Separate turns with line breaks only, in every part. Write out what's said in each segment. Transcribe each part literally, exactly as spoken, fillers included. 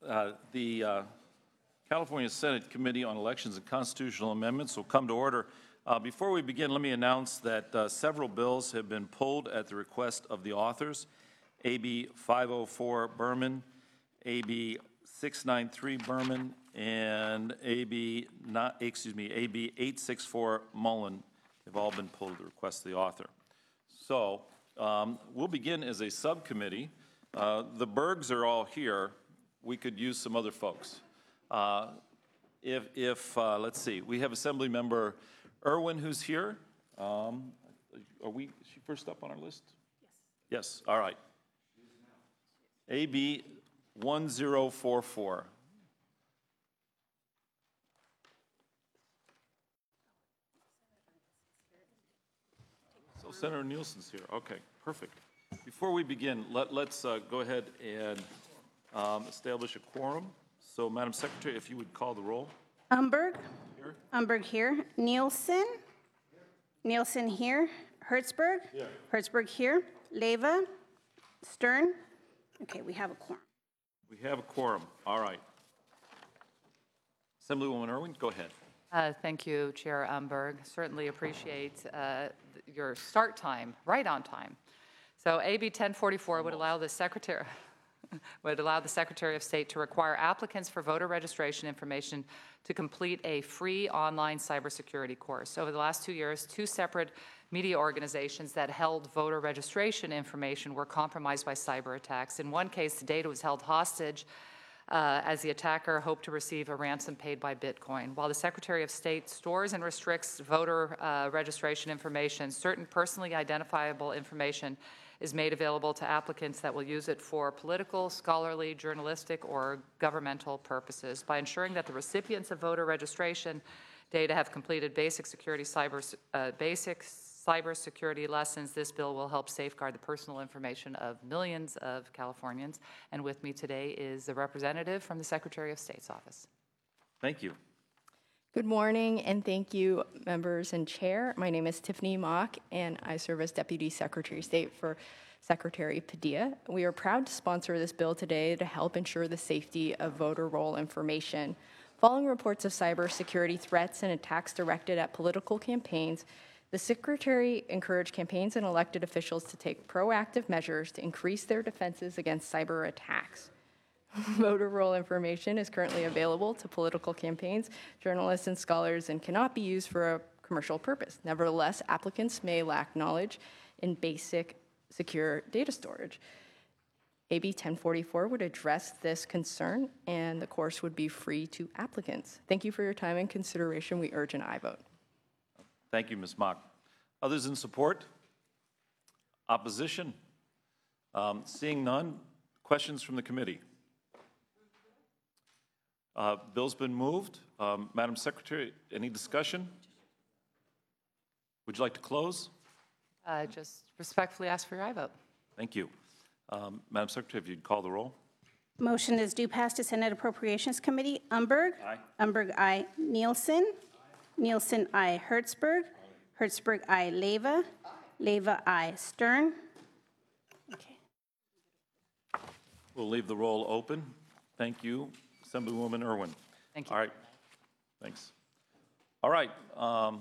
Uh, the uh, California Senate Committee on Elections and Constitutional Amendments will come to order. Uh, before we begin, let me announce that uh, several bills have been pulled at the request of the authors. A B five oh four Berman, A B six ninety-three Berman, and A B not excuse me A B eight sixty-four Mullen have all been pulled at the request of the author. So um, we'll begin as a subcommittee. Uh, the Bergs are all here. We could use some other folks. Uh, if, if uh, let's see, we have Assembly Member Irwin who's here. Um, are we, is she first up on our list? Yes. Yes, all right. A B one zero four four. So Senator Nielsen's here. Okay, perfect. Before we begin, let, let's uh, go ahead and um, establish a quorum. So, Madam Secretary, if you would call the roll.
Umberg.
Here.
Umberg here. Nielsen. Here. Nielsen here. Hertzberg. Here. Hertzberg here. Leyva. Stern. Okay, we have a quorum.
We have a quorum. All right. Assemblywoman Irwin, go ahead.
Uh, thank you, Chair Umberg. Certainly appreciate uh, your start time, right on time. So A B ten forty-four would allow the Secretary would allow the Secretary of State to require applicants for voter registration information to complete a free online cybersecurity course. Over the last two years, two separate media organizations that held voter registration information were compromised by cyber attacks. In one case, the data was held hostage uh, as the attacker hoped to receive a ransom paid by Bitcoin. While the Secretary of State stores and restricts voter uh, registration information, certain personally identifiable information is made available to applicants that will use it for political, scholarly, journalistic, or governmental purposes. By ensuring that the recipients of voter registration data have completed basic security cyber, uh, basic cybersecurity lessons, this bill will help safeguard the personal information of millions of Californians. And with me today is the representative from the Secretary of State's office.
Thank you.
Good morning, and thank you, members and chair. My name is Tiffany Mock, and I serve as Deputy Secretary of State for Secretary Padilla. We are proud to sponsor this bill today to help ensure the safety of voter roll information. Following reports of cybersecurity threats and attacks directed at political campaigns, the Secretary encouraged campaigns and elected officials to take proactive measures to increase their defenses against cyber attacks. Voter roll information is currently available to political campaigns, journalists, and scholars, and cannot be used for a commercial purpose. Nevertheless, applicants may lack knowledge in basic secure data storage. A B ten forty-four would address this concern, and the course would be free to applicants. Thank you for your time and consideration. We urge an aye vote.
Thank you, Miz Mock. Others in support? Opposition? Um, seeing none, questions from the committee? Uh, bill's been moved. Um, Madam Secretary, any discussion? Would you like to close?
Uh, just respectfully ask for your aye vote.
Thank you. Um, Madam Secretary, if you'd call the roll.
Motion is due pass to Senate Appropriations Committee. Umberg.
Aye.
Umberg, aye. Nielsen. Aye. Nielsen, aye. Hertzberg. Aye. Hertzberg, aye. Leyva. Aye. Leyva, aye. Stern. Okay.
We'll leave the roll open. Thank you, Assemblywoman Irwin.
Thank you.
All right. Thanks. All right. Um,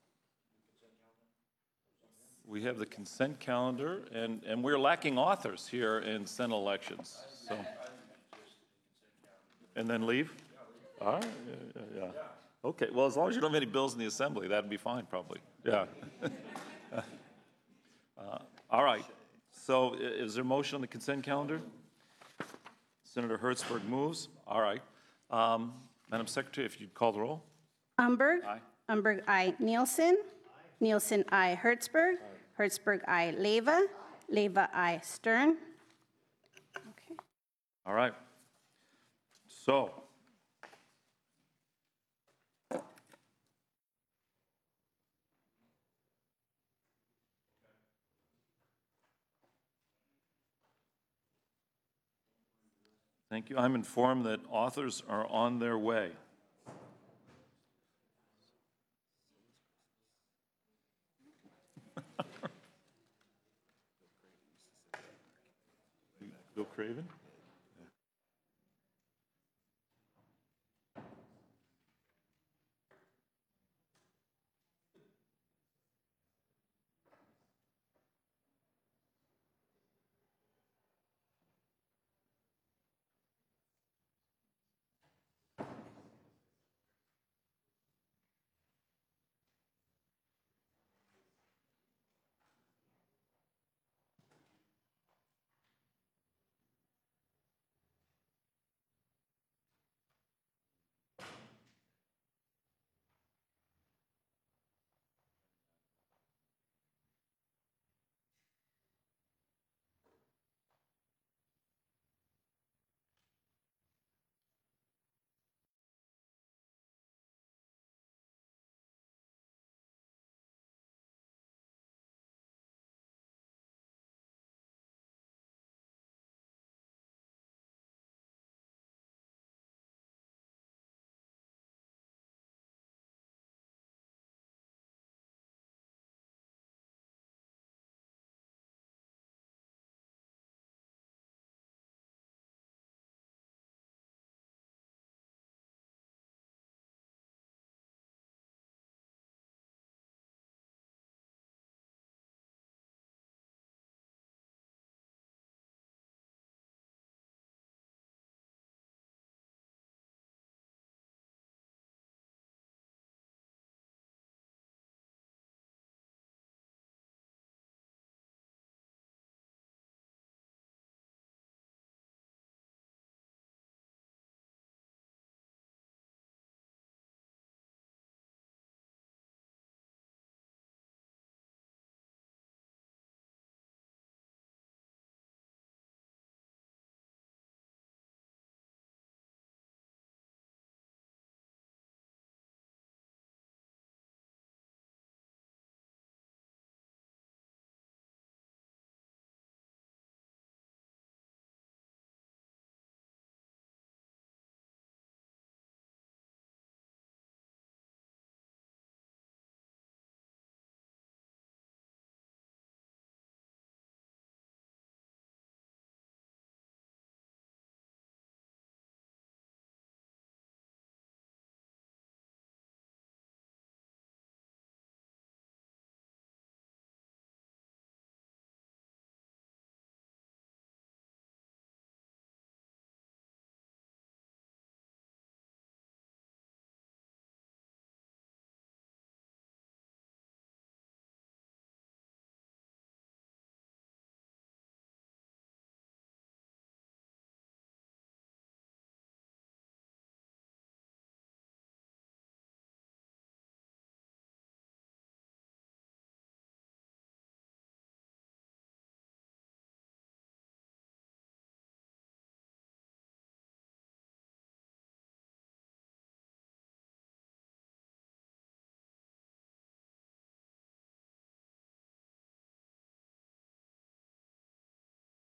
we have the consent calendar, and, and we're lacking authors here in Senate elections. So, and then leave? All right. Yeah, yeah, yeah. Okay. Well, as long as you don't have any bills in the Assembly, that'd be fine, probably. Yeah. uh, all right. So, is there a motion on the consent calendar? Senator Hertzberg moves. All right. Um, Madam Secretary, if you'd call the roll.
Umberg.
Aye.
Umberg, aye. Nielsen. Aye. Nielsen, aye. Hertzberg. Aye. Hertzberg, aye. Leyva. Aye. Leyva, aye. Stern. Okay.
All right. So, thank you. I'm informed that authors are on their way. Bill Craven?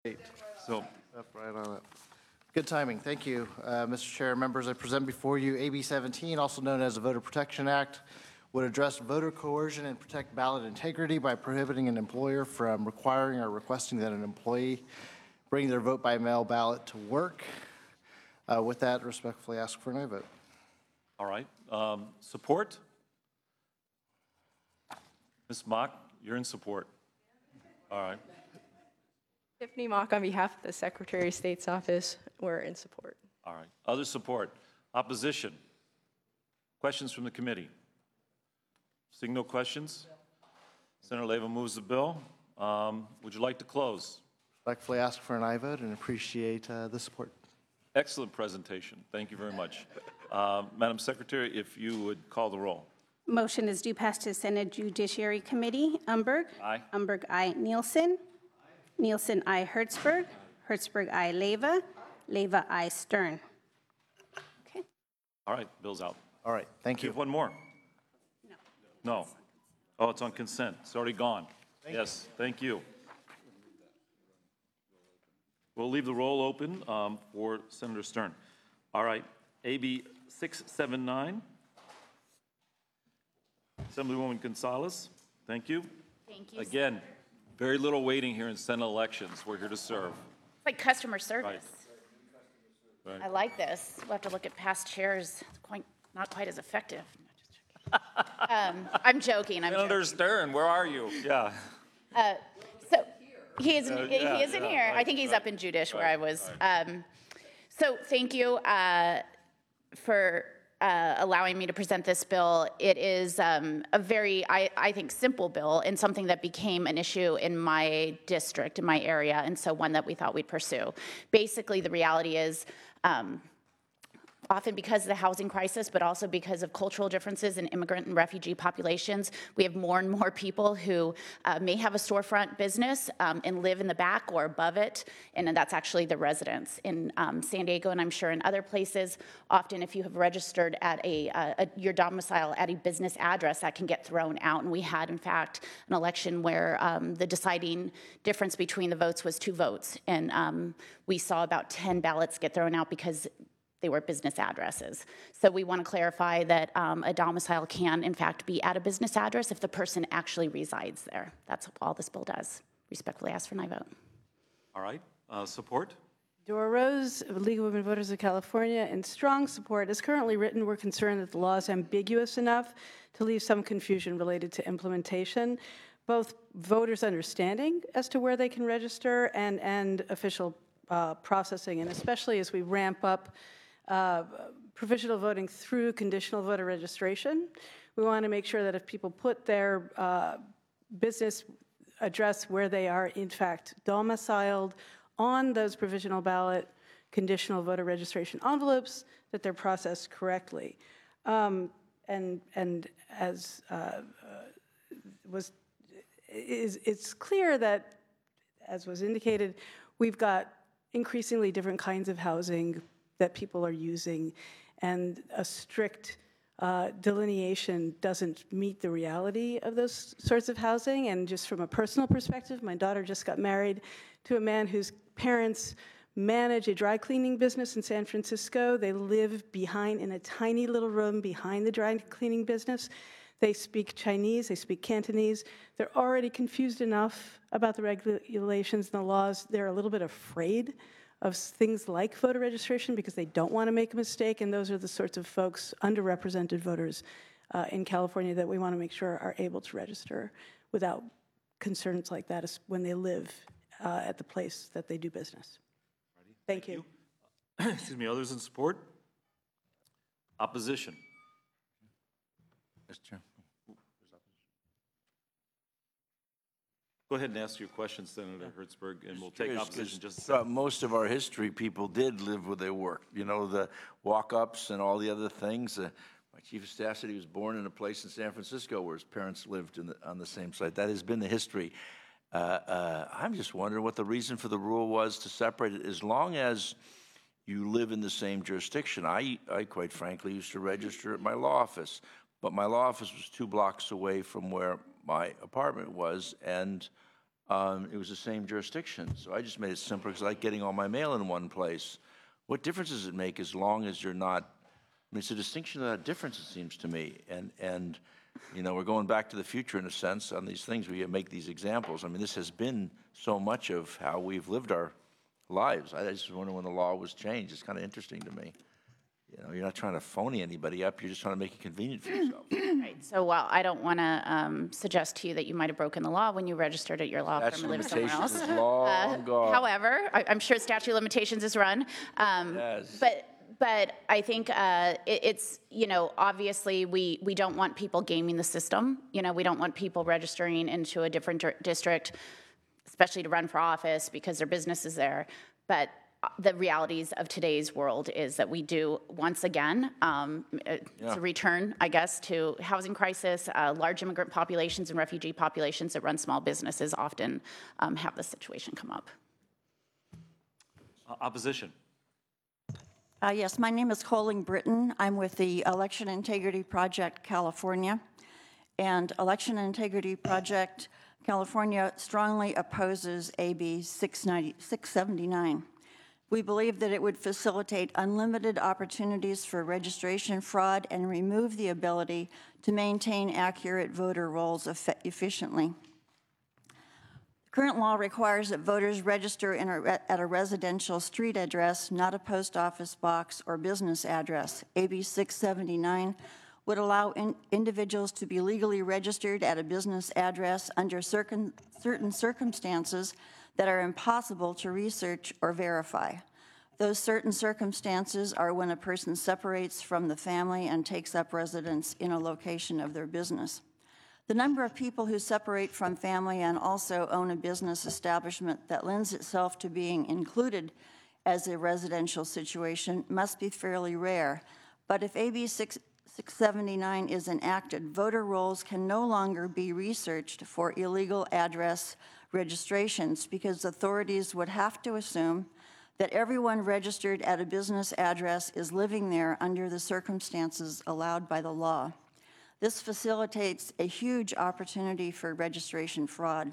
Eight.
So,
Up right on it. Good timing. Thank you, uh, Mister Chair. Members, I present before you A B seventeen, also known as the Voter Protection Act, would address voter coercion and protect ballot integrity by prohibiting an employer from requiring or requesting that an employee bring their vote by mail ballot to work. Uh, with that, respectfully ask for an aye vote.
all right. Um, Support? Miz Mock, you're in support. All right.
Tiffany Mock, on behalf of the Secretary of State's office, we're in support.
All right. Other support? Opposition? Questions from the committee? Seeing no questions? Senator Leyva moves the bill. Um, Would you like to close?
Respectfully ask for an aye vote and appreciate uh, the support.
Excellent presentation. Thank you very much. Uh, Madam Secretary, if you would call the roll.
Motion is due pass to Senate Judiciary Committee. Umberg.
Aye.
Umberg, aye. Nielsen. Nielsen, aye. Hertzberg. Hertzberg, aye. Leyva. Leyva, aye. Stern. Okay.
All right, bill's out.
All right, thank
Do you
you.
have one more? No. No? Oh, it's on consent. It's already gone. Yes, thank you. We'll leave the roll open um, for Senator Stern. All right, A B six seven nine. Assemblywoman Gonzalez, thank you.
Thank you.
Again, very little waiting here in Senate elections. We're here to serve.
It's like customer service.
Right.
I like this. We'll have to look at past chairs. It's quite, not quite as effective. No, just joking. um, I'm joking. I'm
Senator
joking.
Stern, where are you? Yeah.
So he is.
Uh,
he
yeah,
isn't
yeah,
here. I
right,
think he's
right,
up in Judish, where
right,
I was.
right.
Um, so thank you uh, for uh, allowing me to present this bill. It is um, a very, I, I think, simple bill and something that became an issue in my district, in my area, and so one that we thought we'd pursue. Basically, the reality is. Um, Often because of the housing crisis, but also because of cultural differences in immigrant and refugee populations, we have more and more people who uh, may have a storefront business um, and live in the back or above it, and that's actually the residents. In um, San Diego, and I'm sure in other places, often if you have registered at a, uh, a your domicile at a business address, that can get thrown out. And we had, in fact, an election where um, the deciding difference between the votes was two votes, and um, we saw about ten ballots get thrown out because they were business addresses. So we want to clarify that um, a domicile can, in fact, be at a business address if the person actually resides there. That's all this bill does. Respectfully ask for an aye vote.
All right. Uh, support?
Dora Rose, of League of Women Voters of California, in strong support. As currently written, we're concerned that the law is ambiguous enough to leave some confusion related to implementation, both voters' understanding as to where they can register and, and official uh, processing, and especially as we ramp up Uh, provisional voting through conditional voter registration. We want to make sure that if people put their uh, business address where they are in fact domiciled on those provisional ballot conditional voter registration envelopes, that they're processed correctly. Um, and, and as uh, uh, was, is, it's clear that, as was indicated, we've got increasingly different kinds of housing that people are using, and a strict uh, delineation doesn't meet the reality of those sorts of housing. And just from a personal perspective, my daughter just got married to a man whose parents manage a dry cleaning business in San Francisco. They live behind, in a tiny little room behind the dry cleaning business. They speak Chinese, they speak Cantonese. They're already confused enough about the regulations and the laws. They're a little bit afraid of things like voter registration because they don't want to make a mistake, and those are the sorts of folks, underrepresented voters uh, in California, that we want to make sure are able to register without concerns like that when they live uh, at the place that they do business. Thank, Thank you.
you. Excuse me, others in support? Opposition?
Mister Chair.
Go ahead and ask your question, Senator Hertzberg, and we'll take
Curious,
opposition
'cause
just a
throughout
second.
most of our history, people did live where they worked. You know, the walk-ups and all the other things. Uh, my chief of staff said he was born in a place in San Francisco where his parents lived in the, on the same site. That has been the history. Uh, uh, I'm just wondering what the reason for the rule was to separate it. As long as you live in the same jurisdiction, I, I quite frankly used to register at my law office, but my law office was two blocks away from where my apartment was, and um, it was the same jurisdiction. So I just made it simpler because I like getting all my mail in one place. What difference does it make as long as you're not, I mean, it's a distinction without a difference, it seems to me. And, and, you know, we're going back to the future in a sense on these things where you make these examples. I mean, this has been so much of how we've lived our lives. I just wonder when the law was changed. It's kind of interesting to me. You know, you're not trying to phony anybody up. You're just trying to make it convenient for yourself.
Right. So while I don't want to um, suggest to you that you might have broken the law when you registered at your law
Statute
firm
of
and lived somewhere
limitations
else.
is long
Uh,
gone.
However, I, I'm sure statute of limitations is run. Um,
Yes.
But but I think uh, it, it's, you know, obviously we, we don't want people gaming the system. You know, we don't want people registering into a different dir- district, especially to run for office because their business is there. But the realities of today's world is that we do, once again, um, it's
Yeah.
a return, I guess, to housing crisis. Uh, large immigrant populations and refugee populations that run small businesses often um, have this situation come up.
Uh, Opposition.
Uh, Yes, my name is Colleen Britton. I'm with the Election Integrity Project California. And Election Integrity Project California strongly opposes A B six seventy-nine. We believe that it would facilitate unlimited opportunities for registration fraud and remove the ability to maintain accurate voter rolls effe- efficiently. Current law requires that voters register in a re- at a residential street address, not a post office box or business address. A B six seventy-nine would allow in- individuals to be legally registered at a business address under circum- certain circumstances that are impossible to research or verify. Those certain circumstances are when a person separates from the family and takes up residence in a location of their business. The number of people who separate from family and also own a business establishment that lends itself to being included as a residential situation must be fairly rare. But if A B six seventy-nine is enacted, voter rolls can no longer be researched for illegal address registrations because authorities would have to assume that everyone registered at a business address is living there under the circumstances allowed by the law. This facilitates a huge opportunity for registration fraud.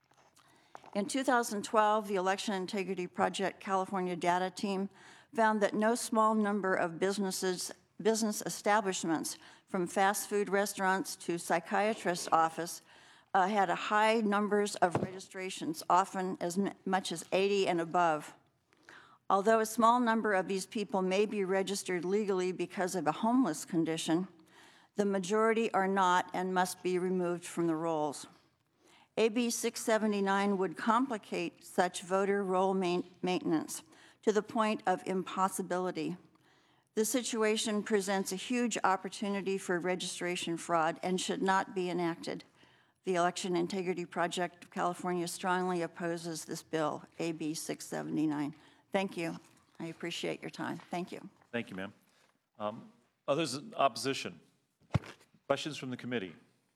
In two thousand twelve, the Election Integrity Project California data team found that no small number of businesses, business establishments, from fast food restaurants to psychiatrist's office, uh, had a high numbers of registrations, often as m- much as eighty and above. Although a small number of these people may be registered legally because of a homeless condition, the majority are not and must be removed from the rolls. A B six seventy-nine would complicate such voter roll main- maintenance to the point of impossibility. The situation presents a huge opportunity for registration fraud and should not be enacted. The Election Integrity Project of California strongly opposes this bill, A B six seventy-nine. Thank you. I appreciate your time. Thank you.
Thank you, ma'am. Um, Others in opposition? Questions from the committee?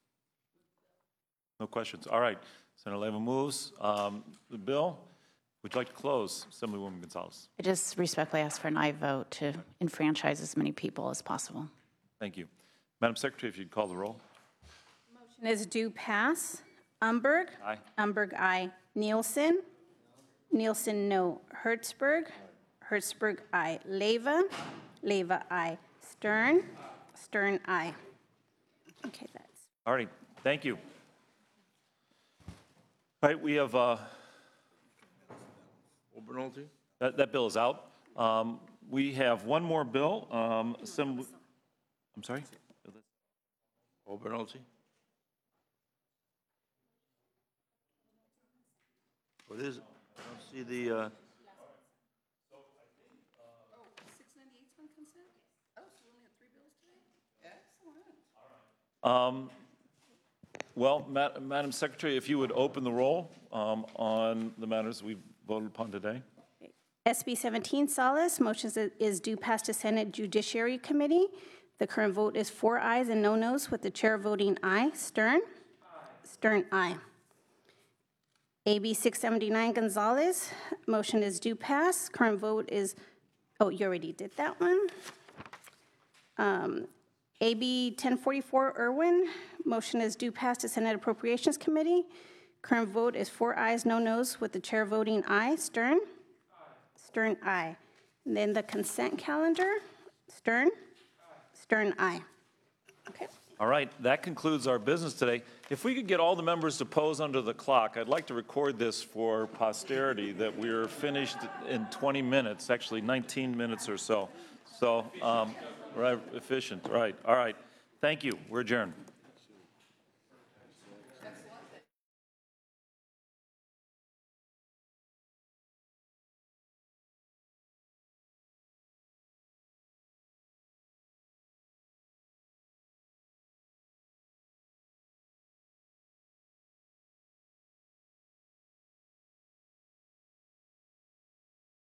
No questions. All right. Senator Leyva moves. Um, The bill, would you like to close? Assemblywoman Gonzalez.
I just respectfully ask for an aye vote to enfranchise as many people as possible.
Thank you. Madam Secretary, if you'd call the roll.
Motion is due pass. Umberg.
Aye.
Umberg, aye. Nielsen. Nielsen, no. Hertzberg. Hertzberg, aye. Leyva. Leyva, aye. Stern. Stern, aye. Okay, that's.
All right. Thank you. All right, we have, uh,
Obernolte?
that, that bill is out. Um, We have one more bill. Um, Assembly, I'm sorry?
Obernolte? What is it? I don't see the, uh,
Well, Ma- Madam Secretary, if you would open the roll um, on the matters we voted upon today.
S B seventeen, Salas. Motion is- is due pass to Senate Judiciary Committee. The current vote is four ayes and no nos, with the chair voting aye. Stern? Stern, aye. A B six seventy-nine, Gonzalez. Motion is due pass. Current vote is, oh, you already did that one. Um, A B ten forty-four, Irwin. Motion is due pass to Senate Appropriations Committee. Current vote is four ayes, no nos, with the chair voting aye. Stern? Stern, aye. And then the consent calendar, Stern? Stern, aye. Okay.
All right, that concludes our business today. If we could get all the members to pose under the clock, I'd like to record this for posterity that we're finished in twenty minutes, actually nineteen minutes or so. So, um, we're efficient, right, all right. Thank you, we're adjourned.